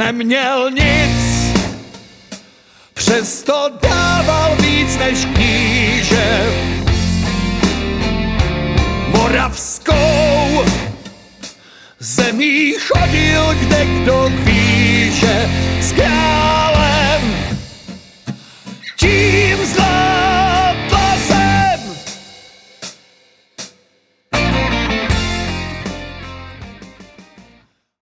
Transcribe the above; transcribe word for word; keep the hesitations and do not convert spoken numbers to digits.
neměl nic, přesto dával víc než kníže. Moravskou zemí chodil kde kdo